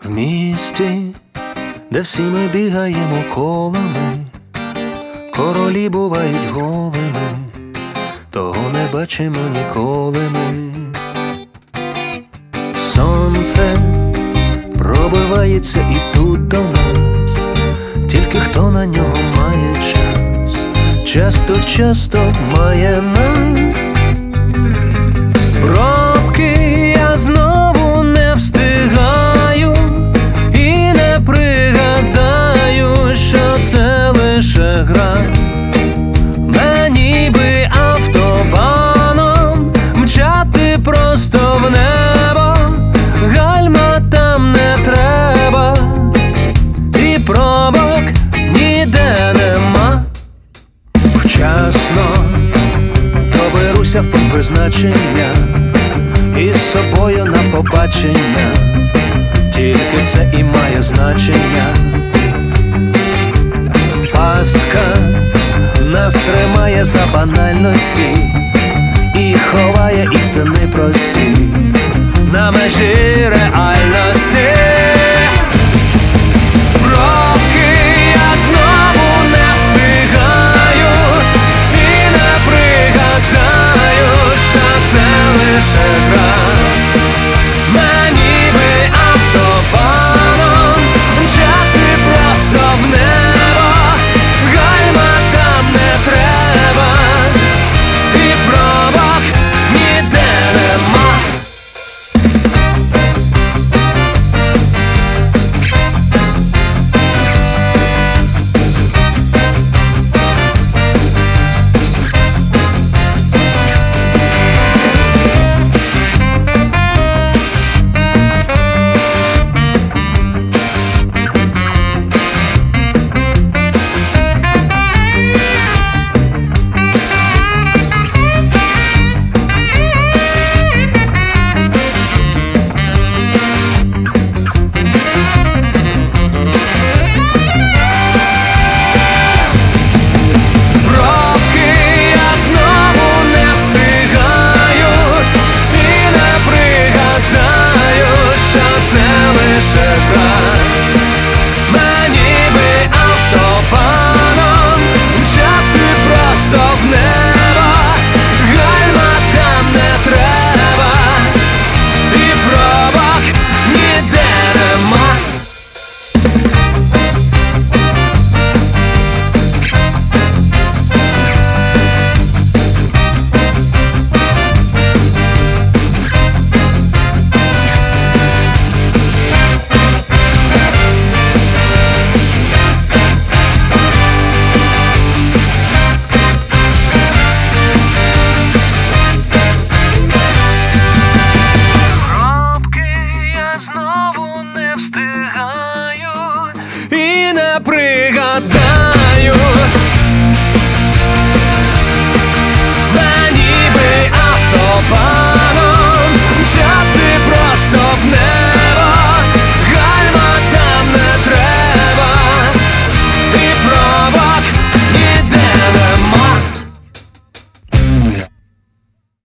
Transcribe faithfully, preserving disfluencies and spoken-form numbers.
В місті, де всі ми бігаємо колами, королі бувають голими, того не бачимо ніколи ми. Сонце пробивається і тут до нас, тільки хто на нього має час, часто-часто має нас. Пробки я знову не встигаю і не пригадаю, що це лише гра. Мені би автобаном мчати просто в небо, гальма там не треба, і пробок ніде нема. Вчасно доберуся в пункт призначення і з собою на побачення, тільки це і має значення. Пастка нас тримає за банальності і ховає істини прості на межі реальності.